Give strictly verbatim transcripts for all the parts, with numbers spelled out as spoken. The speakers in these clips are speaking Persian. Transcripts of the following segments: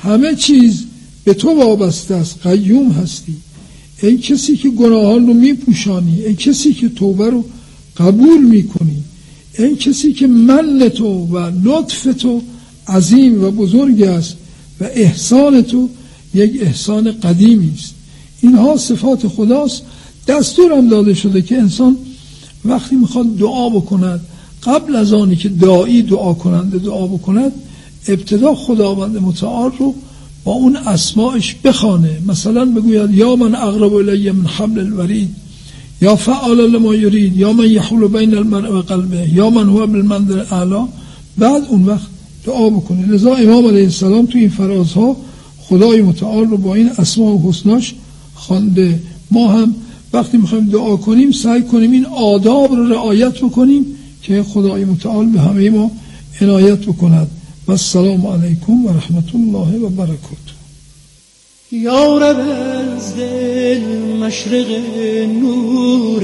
همه چیز به تو وابسته است، قیوم هستی. ای کسی که گناهان رو میپوشانی، ای کسی که توبه رو قبول میکنی، ای کسی که من تو و لطف تو عظیم و بزرگ است و احسان تو یک احسان قدیمی است. اینها صفات خداست. دستور هم داده شده که انسان وقتی میخواد دعا بکند، قبل از آنی که داعی دعا کننده دعا بکند، ابتدا خداوند متعال رو با اون اسماعش بخوانه. مثلا بگوید یا من اقرب الی من حبل الورید، یا فعال لما یرید، یا من یحول بین المرء و قلبه، یا من هو بالمنزل الاعلی. بعد اون وقت دعا بکنه. لذا امام علیه السلام تو این فرازها خدای متعال رو با این اسماء و حسناش خوانده. ما هم وقتی میخوایم دعا کنیم سعی کنیم این آداب رو رعایت بکنیم که خدای متعال به همه ما عنایت بکند. و السلام علیکم و رحمت الله و برکاته. یا رب از دل مشرق نور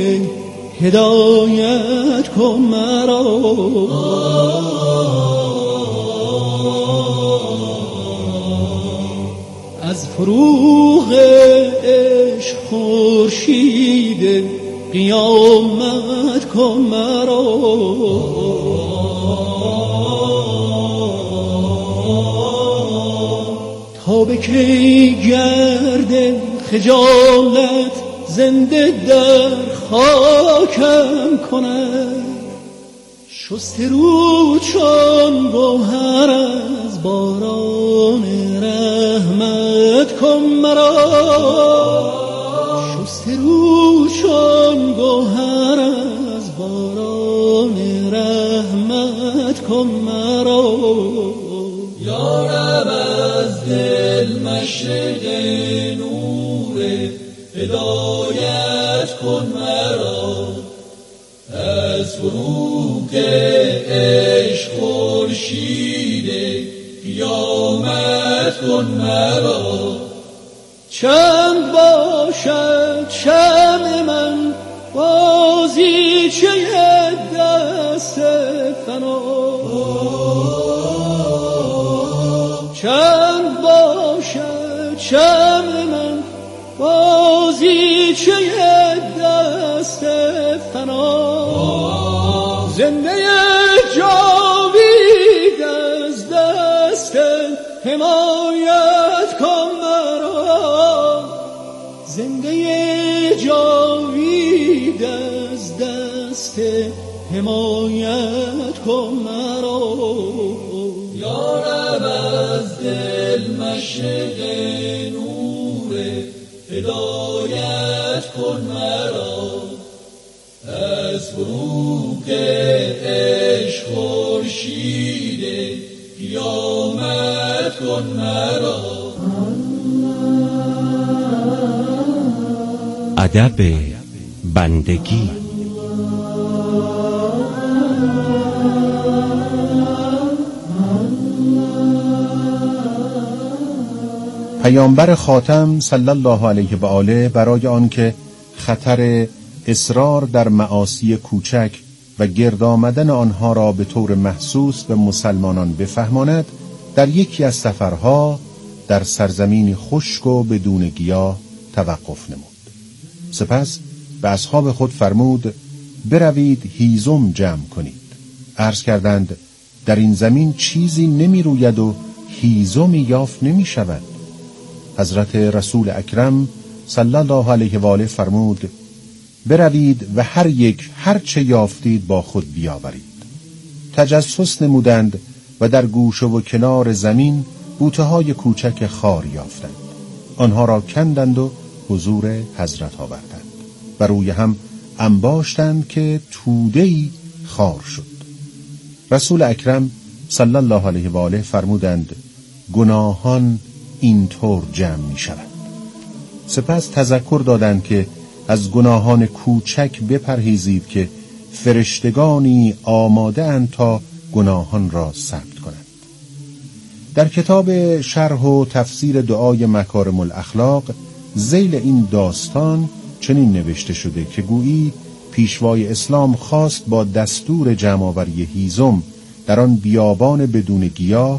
هدایت کن مرا، از فروغ عشق خورشید قیامت کن مرا. تا به کی گرد خجالت زنده در خاکم کند، شسته رو چون گوهر از باران رحمت کن مرا، شسته رو چون گوهر از باران رحمت کن مرا. یا رب از دل مشرق نور هدایت کن مرا، از فروغ عشق خورشید قیامت کن مرا. چند باشد شمع من بازیچه دست فنا، چند باشد شمع من بازیچه دست فنا، زنده جاوید از دست حمایت کن مرا، زنده جاوید از دست حمایت کن مرا. یا رب از دل مشرق نور هدایت کن مرا، از فروغ عشق خورشید قیامت کن مرا. ادب بندگی. پیامبر خاتم صلی الله علیه و آله برای آنکه خطر اصرار در معاصی کوچک و گرد آمدن آنها را به طور محسوس به مسلمانان بفهماند، در یکی از سفرها در سرزمین خشک و بدون گیاه توقف نمود. سپس به اصحاب خود فرمود بروید هیزم جمع کنید. عرض کردند در این زمین چیزی نمی روید و هیزمی یافت نمی شود. حضرت رسول اکرم صلی الله علیه و آله فرمود بروید و هر یک هر چه یافتید با خود بیاورید. تجسس نمودند و در گوشه و کنار زمین بوته های کوچک خار یافتند. آنها را کندند و حضور حضرت آوردند و روی هم انباشتند که توده‌ای خار شد. رسول اکرم صلی الله علیه و آله فرمودند گناهان اینطور جمع می شود. سپس تذکر دادند که از گناهان کوچک بپرهیزید که فرشتگانی آماده اند تا گناهان را ثبت کنند. در کتاب شرح و تفسیر دعای مکارم الاخلاق ذیل این داستان چنین نوشته شده که گویی پیشوای اسلام خواست با دستور جمع‌آوری هیزم در آن بیابان بدون گیاه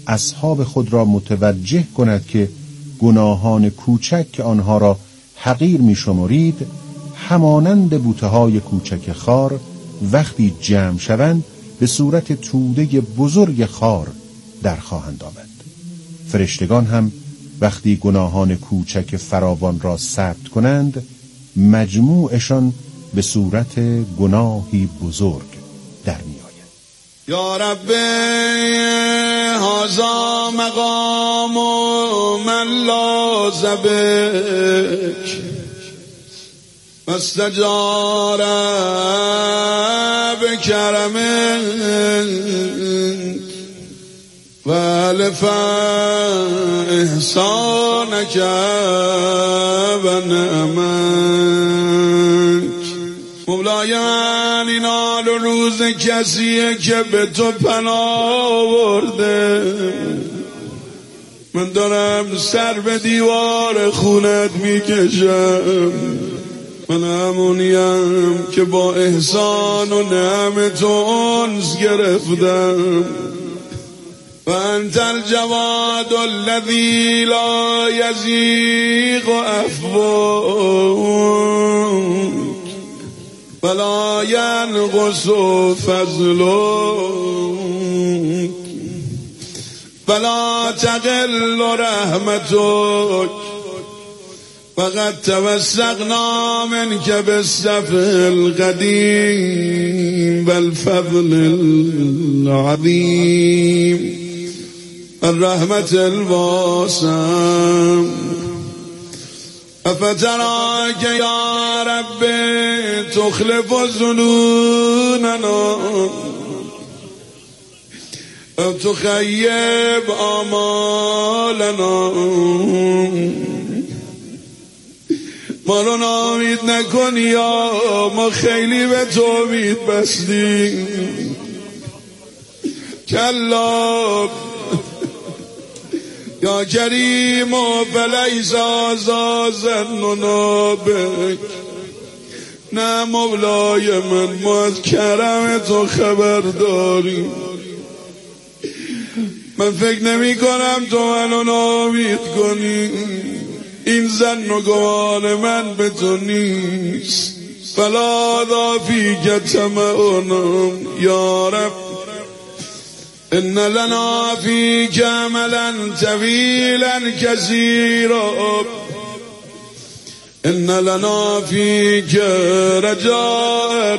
اصحاب خود را متوجه کند که گناهان کوچک که آنها را حقیر می شمرید همانند بوته‌های کوچک خار وقتی جمع شوند به صورت توده بزرگ خار در خواهند آمد. فرشتگان هم وقتی گناهان کوچک فراوان را ثبت کنند مجموعشان به صورت گناهی بزرگ در می آید. یا رب هذا مقام من لازبک واستجار بکرمک و الف احسانک و نعمک. مولای من این حال و روز کسیه که به تو پناه آورده. من دارم سر به دیوار خونت میکشم. من همونیم که با احسان و نعمت و انس گرفتم. و انت الجواد الذی لا یزیغ عفوک ولا ینقص فضلک ولا تقل رحمتک. فقد توسقنا منك بالسفه القديم والفضل العظيم الرحمة الواسعة. أفتراك يا رب تخلف ظنوننا أو تخيب آمالنا. ما رو نامید نکن یا ما خیلی به تو امید بستیم. کلا یا کریم و فلیس هذا ظننا بک. نه مولای من ما از کرم تو خبر داریم. من فکر نمی کنم تو منو نامید کنی. این زن و گمان من به تو نیست. فلا ذا فیک طمعنا یا رب. ان لنا فیک عملا طویلا کثیرا. ان لنا فیک رجاء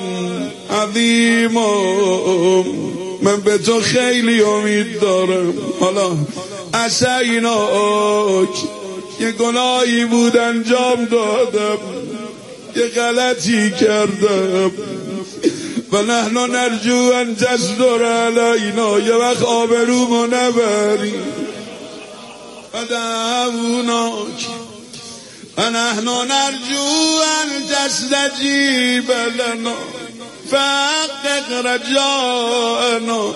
عظیما. من به تو خیلی امید دارم. حالا عصیناک یه گناهی بود انجام دادم، یه غلطی کردم. و نحن نرجو ان تصدر علینا. یه وقت آبرومو نبری. و دعوناک و نحن نرجو ان تستجیب لنا فحقق رجاءنا.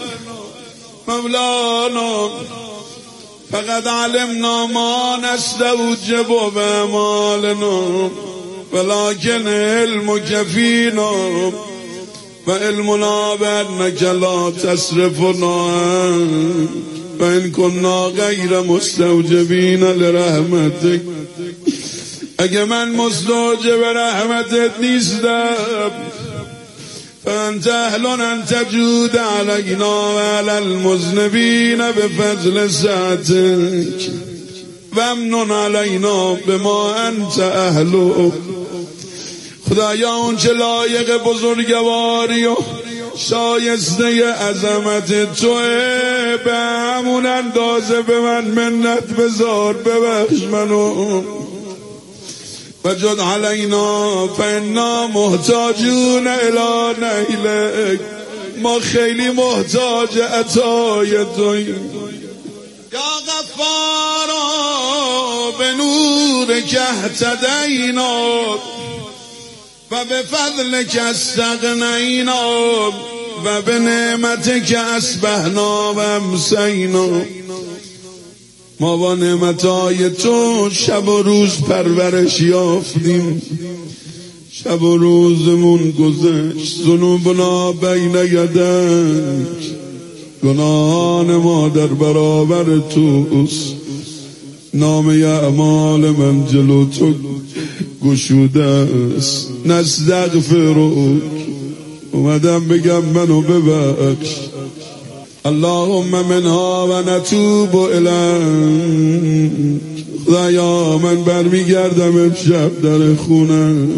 مولانا فقد علمنا ما نستوجب بأعمالنا ولكن علمك فينا وعلمنا بأنك لا تصرفنا وإن كنا غير مستوجبين لرحمتك. اگه من مستوجب رحمتت نیستم فانت اهل ان تجود علینا و علی المذنبین بفضل سعتک وامنن علینا بما انت اهل. خدایا اون چه لایق بزرگواری و شایسته عظمت توه به همون اندازه به من منت بذار. ببخش منو و جد علینا فانا محتاجون الی نیلک. ما خیلی محتاج عطای توییم. یا غفارا به نور که اهتدینا و به فضل که استغنینا و به نعمت که اصبحنا و امسینا. ما با نعمتهای تو شب و روز پرورش یافتیم. شب و روزمون گذشت. ذنوبنا بین یدک گناهان ما در برابر توست، نامه اعمال من جلو تو گشوده است. نستغفرک، اومدم بگم منو ببخش. اللهم منها و نتوب الیک. خدایا من برمیگردم امشب در خونه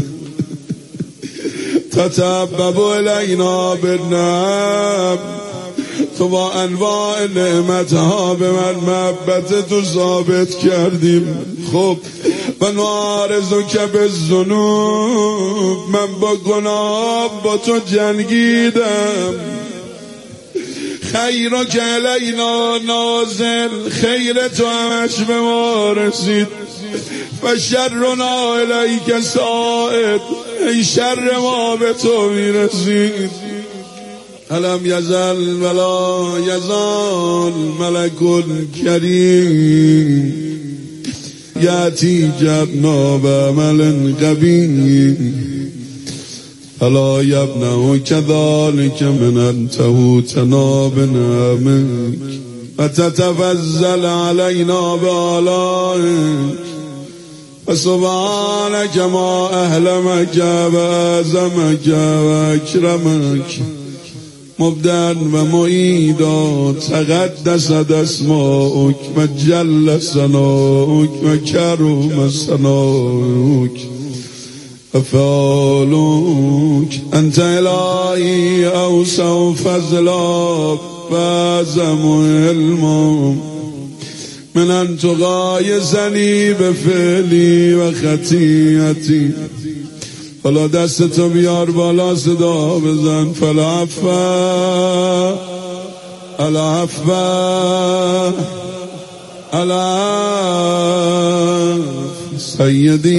تتبب الینا بالنعم. تو با انواع نعمتها به من محبت تو ثابت کردیم. خب و نعارضو که به ذنوب، من با گناه با تو جنگیدم. خیر که علینا نازل، خیر تو همش به ما رسید. و شرنا الیک ساعد، ای شر ما به تو میرسید. علم یزل ولا یزال ملک کریم یأتی جناب عمل قبیح. فلا یبنه کذالک من انته تناب نعمک و تتفضل علینا بآلائک. فسبحانک ما اهلمک و اعظمک و اکرمک. مبدأ و معیدا تقدست اسماؤک و جل ثناؤک و کرم ثناؤک و فعالک. انت الهی اوسع فضلا و اعظم علما من ان تغایظنی بفعلی و خطیئتی. حالا دستتو بیار بالا، صدا بزن. فلا عفا الا عفا الا سیدی.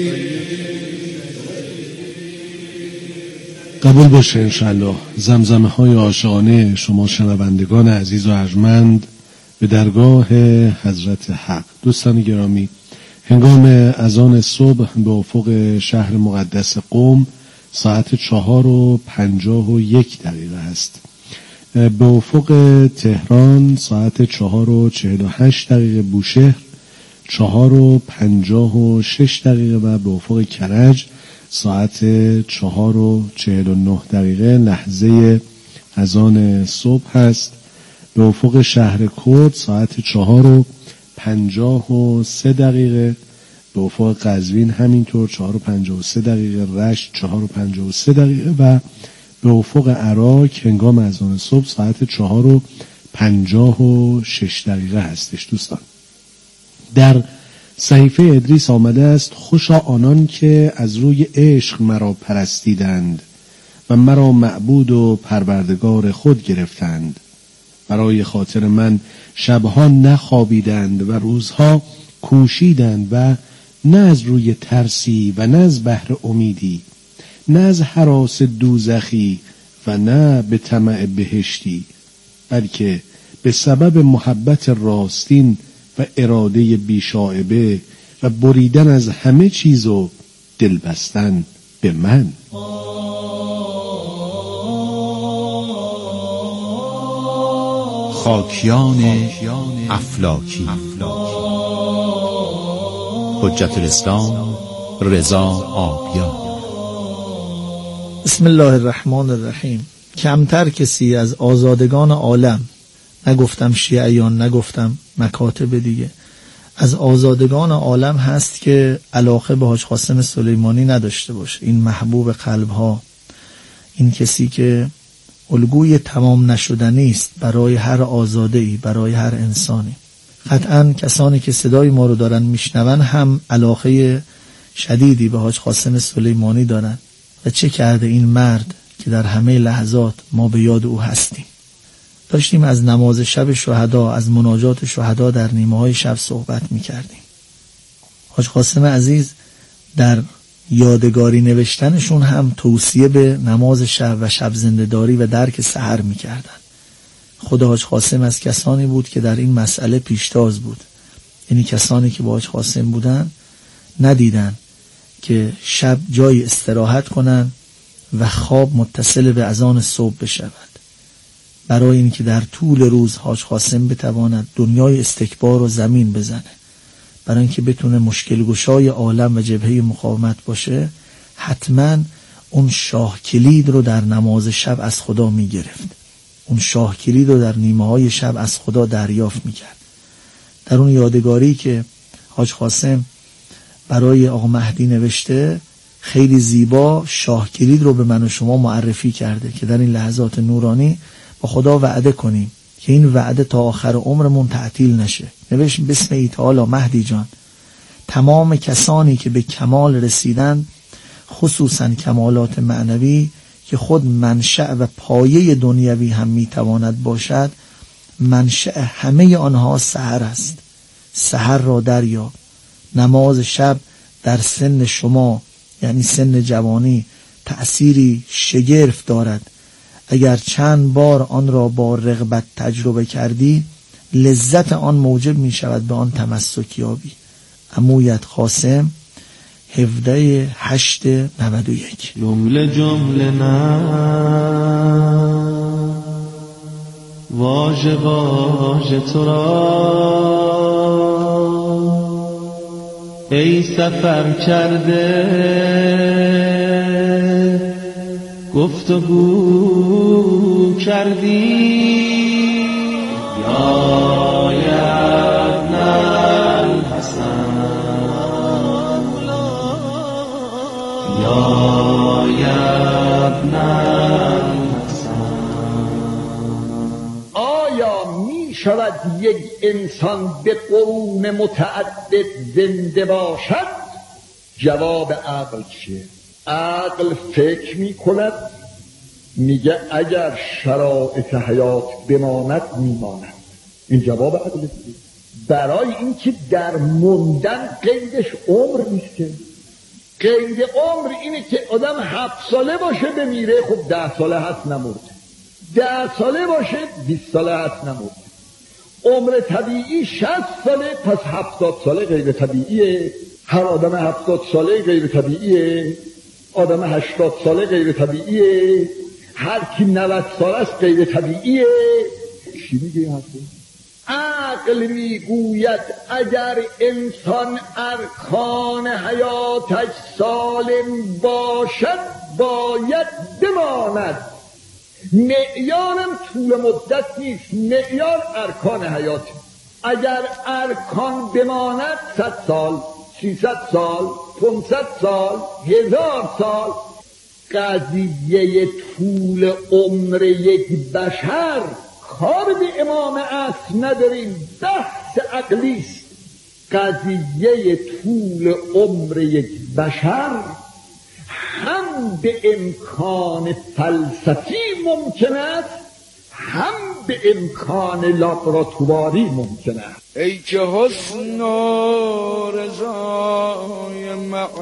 قبول باشه انشالله. زمزمه های عاشقانه شما شنوندگان عزیز و ارجمند به درگاه حضرت حق. دوستان گرامی، هنگام اذان صبح به افق شهر مقدس قم ساعت چهار و پنجاه و یک دقیقه است. به افق تهران ساعت چهار و چهل و هشت دقیقه، بوشهر چهار و پنجاه و شش دقیقه و به افق کرج ساعت چهار و چهل و نه دقیقه لحظه اذان صبح است. به افق شهر کرد ساعت چهار و پنجاه و سه دقیقه، به افق قزوین همینطور چهار و پنجاه و سه دقیقه، رشت چهار و پنجاه و سه دقیقه و به افق عراق هنگام اذان صبح ساعت چهار و پنجاه و شش دقیقه هستش. دوستان، در صحیفه ادریس آمده است: خوشا آنان که از روی عشق مرا پرستیدند و مرا معبود و پروردگار خود گرفتند. برای خاطر من شبها نخوابیدند و روزها کوشیدند و نه از روی ترسی و نه از بحر امیدی، نه از هراس دوزخی و نه به طمع بهشتی، بلکه به سبب محبت راستین و اراده بیشائبه و بریدن از همه چیز و دل بستن به من. خاکیان افلاکی. حجت الاسلام رضا آبیان. بسم الله الرحمن الرحیم. کمتر کسی از آزادگان عالم، نگفتم شیعیان، نگفتم مکاتب دیگه، از آزادگان عالم هست که علاقه به حاج قاسم سلیمانی نداشته باشه. این محبوب قلبها، این کسی که الگوی تمام نشدنی است برای هر آزاده‌ای، برای هر انسانی. قطعاً کسانی که صدای ما رو دارن میشنون هم علاقه شدیدی به حاج قاسم سلیمانی دارن و چه کرده این مرد که در همه لحظات ما به یاد او هستیم. داشتیم از نماز شب شهدا، از مناجات شهدا در نیمه های شب صحبت میکردیم. حاج قاسم عزیز در یادگاری نوشتنشون هم توصیه به نماز شب و شب زنده‌داری و درک سحر میکردن. خود حاج قاسم از کسانی بود که در این مسئله پیشتاز بود. یعنی کسانی که با حاج قاسم بودن ندیدن که شب جای استراحت کنن و خواب متصل به اذان صبح بشود. برای اینکه در طول روز حاج قاسم بتواند دنیای استکبار و زمین بزنه، برای اینکه بتونه مشکل گشای عالم و جبهه مقاومت باشه، حتما اون شاه کلید رو در نماز شب از خدا میگرفت، اون شاه کلید رو در نیمه های شب از خدا دریافت میکرد. در اون یادگاری که حاج قاسم برای آقا مهدی نوشته خیلی زیبا شاه کلید رو به من و شما معرفی کرده که در این لحظات نورانی با خدا وعده کنیم که این وعده تا آخر عمرمون تعطیل نشه. نوشت بسم الله تعالی مهدی جان، تمام کسانی که به کمال رسیدن، خصوصا کمالات معنوی که خود منشأ و پایه دنیوی هم میتواند باشد، منشأ همه آنها سحر است. سحر را دریاب. نماز شب در سن شما یعنی سن جوانی تأثیری شگرف دارد. اگر چند بار آن را با رغبت تجربه کردی، لذت آن موجب می شود به آن تمسک یابی. عمویت قاسم، هفده هشت نود و یک. جمله جمله نه واژه واژه تو را ای سفر کرده گفتگو کردی یا ابن الحسن یا ابن الحسن. آیا می شود یک انسان به قرون متعدد زنده باشد؟ جواب عقل چیه؟ عقل فکر می کند، میگه اگر شرایط حیات بماند میماند. این جواب عقل. برای اینکه در موندن قیدش عمر نیست. قید عمر اینه که آدم هفت ساله باشه بمیره، خب ده ساله هست نمرده. ده ساله باشه بیست ساله هست نمرده. عمر طبیعی شصت ساله، پس هفتاد ساله غیر طبیعیه. هر آدم هفتاد ساله غیر طبیعیه، آدم هشتاد ساله غیر طبیعیه، هر کی نود ساله است غیر طبیعیه. چی میگه این حرفو؟ عقل میگوید اگر انسان ارکان حیاتش سالم باشد باید بماند. معیارم طول مدت نیست، معیار ارکان حیات. اگر ارکان بماند صد سال، سیصد سال، پانصد سال، هزار سال. قضیه طول عمر یک بشر کار به امام اصل نداریم، بحث عقلیست. قضیه طول عمر یک بشر هم به امکان فلسفی ممکن است، هم به امکان لابراتواری ممکن است. ای که حسن و رضای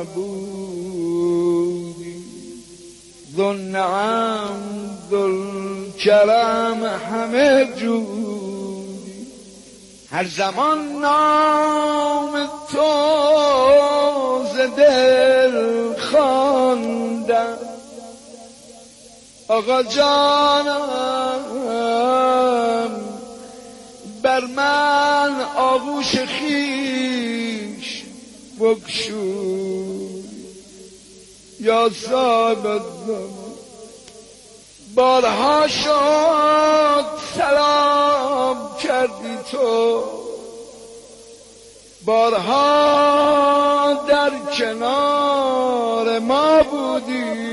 معبودی، ذو النعم ذو الکرم همه جودی، هر زمان نام تو ز دل خواندم. آقا جانم بر من آغوش خیش بگشود، یا صاحب الزمان بارها شد سلام کردی تو، بارها در کنار ما بودی،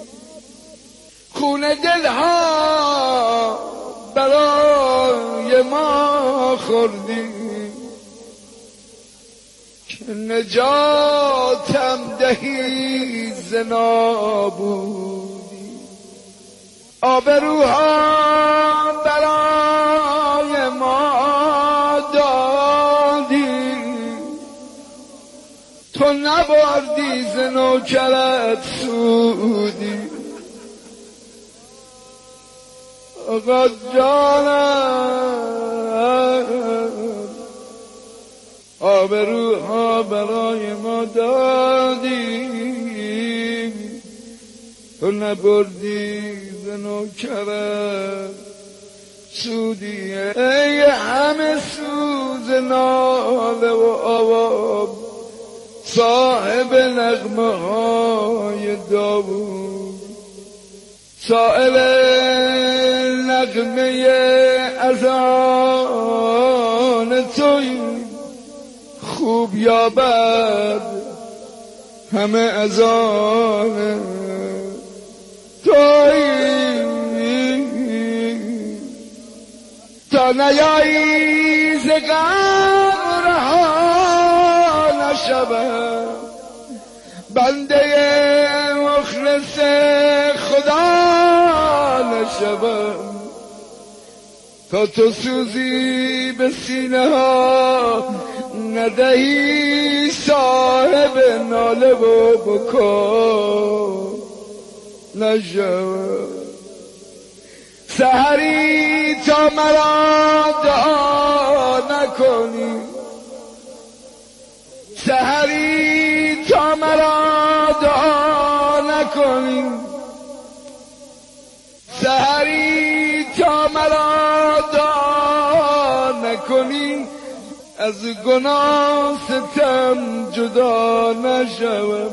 خون دلها برای ما خوردی، که نجاتم دهی ز نابودی. آبروها برای ما دادی، تو نبردی ز نوکرت سودی. آقا جانم آبروها برای ما دادی، تو نبردی ز نوکرت سودیه ای همه سوز ناله و آواب صاحب نغمه های داوود سائل نغمه از آن توی خوب یا بد همه از آن توی تا نیایی ز قبر ها نشود بنده مخلص خدا نشود تا تو سوزی به سینه ها ندهی صاحب ناله و بکا نشود سحری تا مرا دعا نکنی سحری تا مرا دعا نکنی سحری تا مرا دعا نکنی از گناه ستم جدا نشوم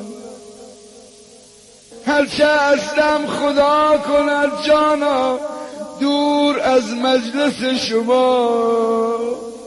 هرچه هستم خدا کند جانا دور از مجلس شما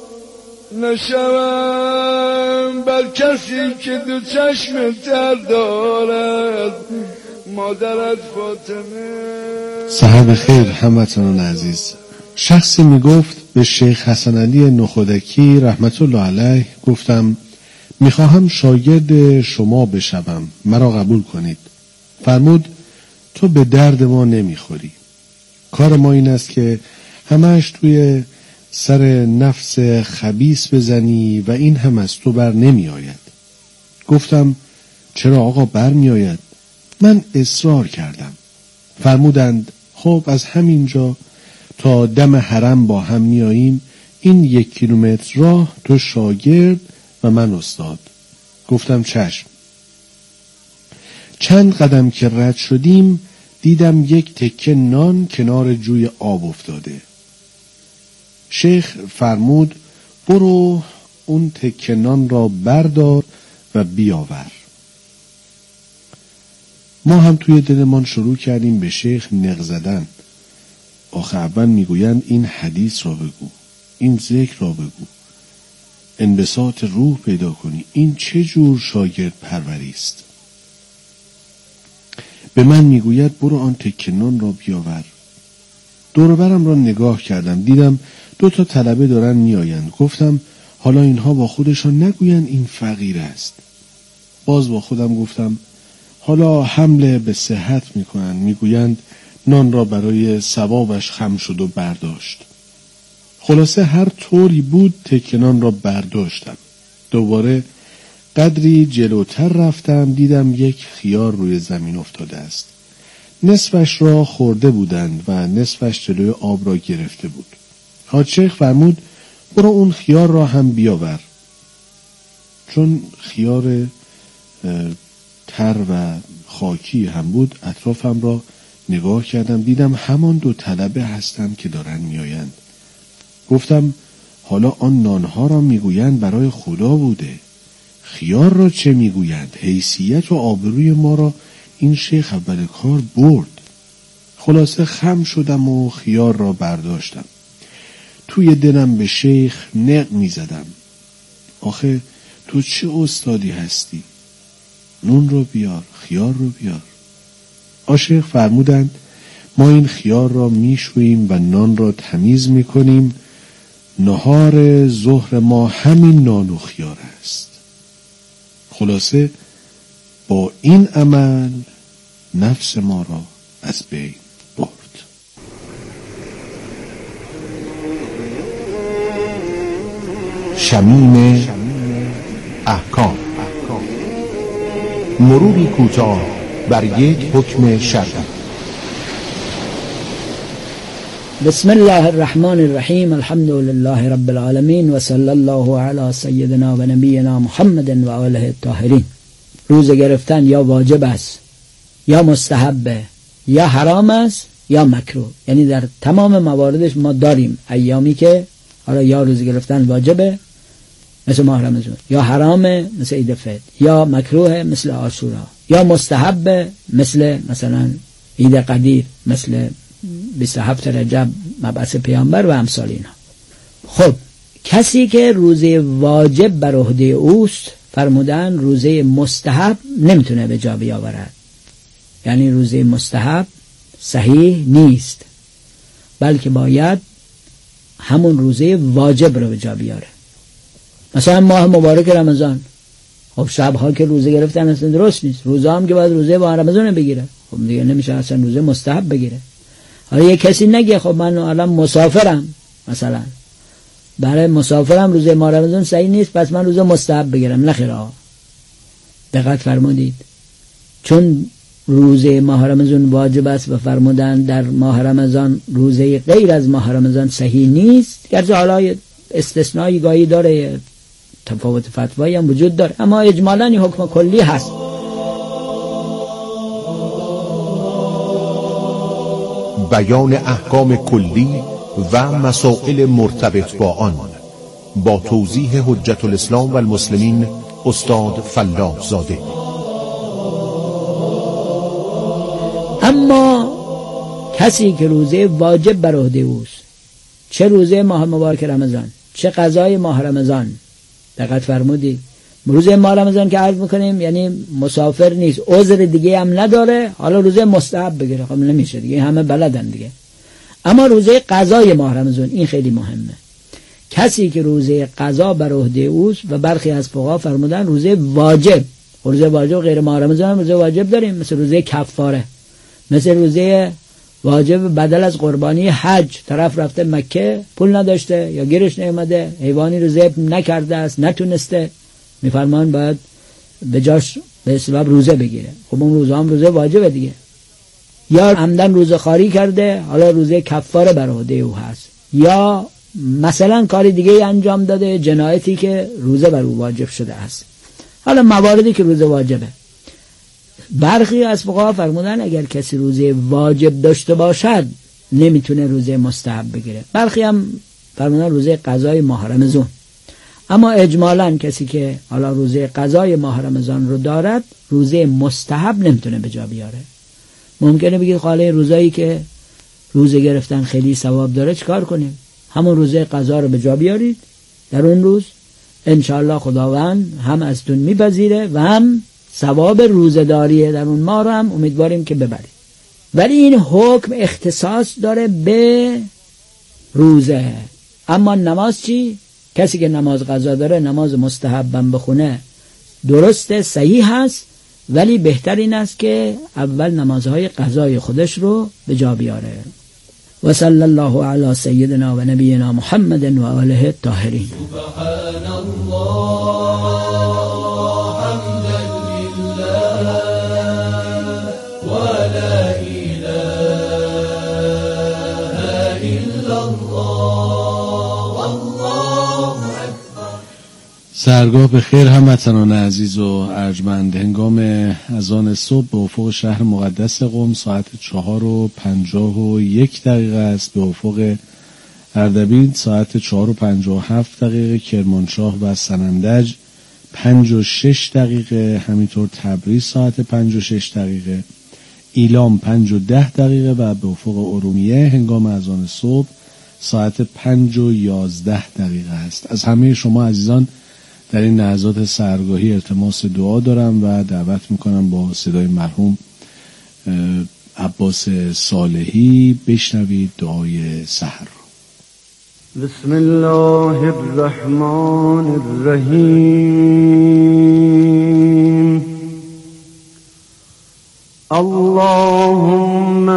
نشوم بر کسی که دو چشم تر دارد مادرت فاطمه. صاحب خیر هموطنان عزیز، شخصی میگفت به شیخ حسن علی نخودکی رحمت الله علیه گفتم میخواهم شاگرد شما بشوم، مرا قبول کنید. فرمود تو به درد ما نمیخوری. کار ما این است که همش توی سر نفس خبیث بزنی و این هم از تو بر نمی آید. گفتم چرا آقا بر می آید؟ من اصرار کردم. فرمودند خب از همینجا تا دم حرم با هم می آییم، این یک کیلومتر راه تو شاگرد و من استاد. گفتم چشم. چند قدم که رد شدیم دیدم یک تکه نان کنار جوی آب افتاده. شیخ فرمود برو اون تکه نان را بردار و بیاور. ما هم توی دلمان شروع کردیم به شیخ نق زدن. آخه اول میگویند این حدیث را بگو، این ذکر را بگو، انبساط روح پیدا کنی. این چه جور شاگرد پروری است؟ به من میگوید برو آن تکه نان را بیاور. دور و برم را نگاه کردم، دیدم دو تا طلبه دارن میآیند. گفتم حالا اینها با خودشان نگویند این فقیر است. باز با خودم گفتم حالا حمله به صحت میکنند، میگویند نان را برای ثوابش خم شد و برداشت. خلاصه هر طوری بود تکه نان را برداشتم. دوباره قدری جلوتر رفتم، دیدم یک خیار روی زمین افتاده است. نصفش را خورده بودند و نصفش جلوی آب را گرفته بود. حاج شیخ فرمود برو اون خیار را هم بیاور. چون خیار تر و خاکی هم بود اطرافم را نگاه کردم، دیدم همان دو طلبه هستند که دارن میآیند. گفتم حالا آن نانها را میگویند برای خدا بوده، خیار را چه میگویند؟ حیثیت و آبروی ما را این شیخ اول کار برد. خلاصه خم شدم و خیار را برداشتم. توی دلم به شیخ نق میزدم. آخه تو چه استادی هستی؟ نون رو بیار، خیار رو بیار. آشیخ فرمودند ما این خیار را میشوییم و نان را تمیز میکنیم. نهار ظهر ما همین نان و خیار است. خلاصه با این عمل نفس ما را از بین برد. شمیم احکام، مروری کوتاه بر یک حکم شرعی. بسم الله الرحمن الرحیم، الحمد لله رب العالمین و صلی الله علی سیدنا و نبینا محمد و آله الطاهرین. روزه گرفتن یا واجب است یا مستحبه یا حرام است یا مکروه. یعنی در تمام مواردش ما داریم ایامی که حالا یا روزه گرفتن واجبه مثل ماه رمضان، یا حرامه مثل عید فطر، یا مکروه مثل عاشورا، یا مستحب مثل مثلا عید قدیر، مثل بیست و هفت رجب مبعث پیامبر و امثال اینا. خب کسی که روزه واجب بر عهده اوست، فرمودن روزه مستحب نمیتونه به جا بیاورد. یعنی روزه مستحب صحیح نیست، بلکه باید همون روزه واجب رو به جا بیاره. مثلا ماه مبارک رمضان، خب شبها که روزه گرفتن اصلا درست نیست، روزه هم که باید روزه با رمضان بگیره، خب دیگه نمیشه اصلا روزه مستحب بگیره. حالا یه کسی نگه خب من الان مسافرم، مثلا برای مسافرم روزه ماه رمضان صحیح نیست پس من روزه مستحب بگیرم. نخیر آقا، دقت فرمودید، چون روزه ماه رمضان واجب است و فرمودن در ماه رمضان روزه غیر از ماه رمضان صحیح نیست، گرچه حالا استثنایی گاهی داره، تفاوت فتوایی هم وجود داره، اما اجمالاً این حکم کلی هست. بیان احکام کلی و مسائل مرتبط با آن با توضیح حجت الاسلام و المسلمین استاد فلاح زاده. اما کسی که روزه واجب بر عهده اوست، چه روزه ماه مبارک رمضان چه قضای ماه رمضان، دقت فرمودید، روزه ماه رمضان که عرض میکنیم یعنی مسافر نیست، عذر دیگه هم نداره، حالا روزه مستحب بگیره، خب نمیشه دیگه، همه بلدن دیگه. اما روزه قضای ماه رمضان این خیلی مهمه. کسی که روزه قضا بر عهده اوست و برخی از فقها فرمودن روزه واجب، روزه واجب غیر ماه رمضان روزه واجب داریم، مثل روزه کفاره، مثل روزه واجب بدل از قربانی حج، طرف رفته مکه پول نداشته یا گیرش نیامده، حیوانی رو ذبح نکرده است نتونسته، میفرمان باید به جاش به اصطلاح روزه بگیره، خب اون روزه هم روزه واجبه دیگه. یا عمدن روزه خواری کرده، حالا روزه کفاره بر عهده او هست، یا مثلا کاری دیگه انجام داده، جنایتی که روزه بر او واجب شده است. حالا مواردی که روزه واجبه، برخی از فقها فرمودن اگر کسی روزه واجب داشته باشد نمیتونه روزه مستحب بگیره، برخی هم فرمودن روزه قضای ماه رمضان. اما اجمالاً کسی که حالا روزه قضای ماه رمضان رو دارد روزه مستحب نمیتونه به جا بیاره. ممکنه بگید خاله روزایی که روزه گرفتن خیلی ثواب داره چیکار کنیم؟ همون روزه قضا رو به جا بیارید، در اون روز انشاءالله خداوند هم ازتون میپذیره و هم ثواب روزه‌داری در اون ماه رو هم امیدواریم که ببرید. ولی این حکم اختصاص داره به روزه. اما نماز چی؟ کسی که نماز قضا داره نماز مستحبم بخونه درسته، صحیح هست، ولی بهتر این است که اول نمازهای قضای خودش رو به جا بیاره. و صلی الله علی سیدنا و نبینا محمد و آله الطاهرین. سبحان الله حمدا لله و لا اله الا الله والله اکبر. سرگاه به خیر هموطنان عزیز و ارجمند، هنگام اذان صبح به افق شهر مقدس قم ساعت چهار و پنجاه و یک دقیقه است، به افق اردبیل ساعت چهار و پنجاه و هفت دقیقه، کرمانشاه و سنندج پنج و شش دقیقه، همینطور تبریز ساعت پنج و شش دقیقه، ایلام پنج و ده دقیقه و به افق ارومیه هنگام اذان صبح ساعت پنج و یازده دقیقه است. از همه شما عزیزان در این لحظات سحرگاهی التماس دعا دارم و دعوت میکنم با صدای مرحوم عباس صالحی بشنوید دعای سحر. بسم الله الرحمن الرحیم. اللهم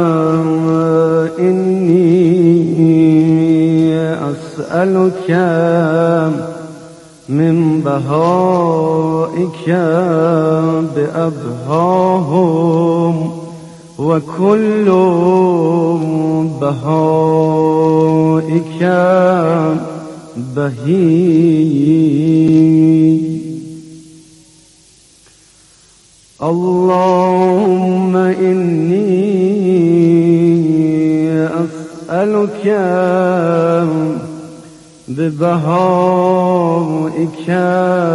انی اسألک من بهائك بأبهاهم وكل بهائك بهي. اللهم إني أسألك ببهائك